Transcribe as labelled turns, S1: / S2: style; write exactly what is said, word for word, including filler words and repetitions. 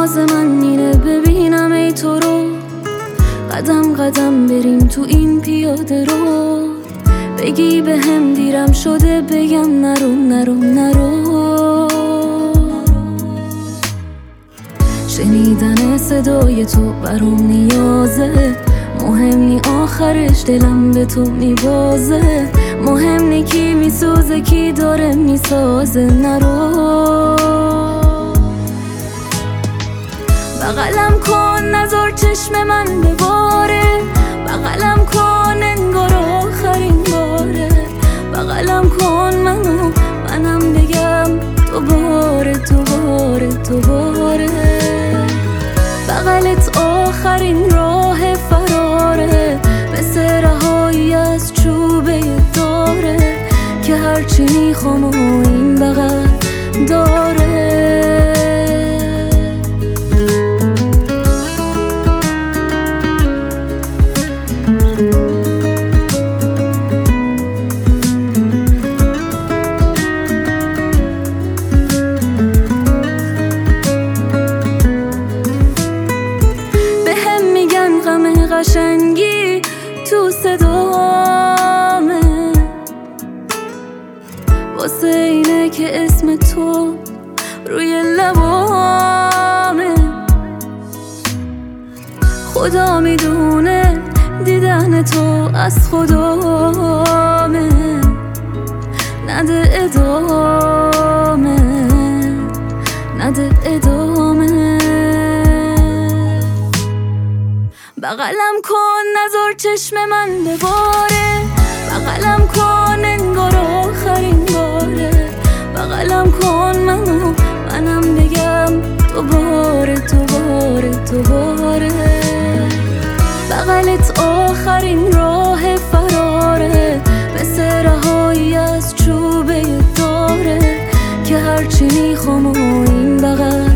S1: نیاز من اینه ببینم ای تو رو، قدم قدم بریم تو این پیاده رو. بگی به هم دیرم شده بگم نرو نرو نرو. شنیدن صدای تو برام نیازه، مهم نی آخرش دلم به تو میبازه. مهم نی کی میسوزه کی داره میسازه. نرو بغلم کن نذار چشم من بباره، بغلم کن انگار آخرین باره. بغلم کن منو منم بگم دوباره دوباره دوباره. بغلت آخرین راه فراره، مثل رهایی از چوبه داره که هرچی میخوام و این بغل داره. قشنگی تو صدامه، واسه اینه که اسم تو روی لبامه. خدا میدونه دیدن تو از خدامه، نده ادامه نده ادامه. بغلم کن نذار چشم من بباره، بغلم کن انگار آخرین باره. بغلم کن منو منم بگم دوباره دوباره دوباره. بغلت آخرین راه فراره، مثل رهایی از چوبه داره که هرچی میخوام و این بغل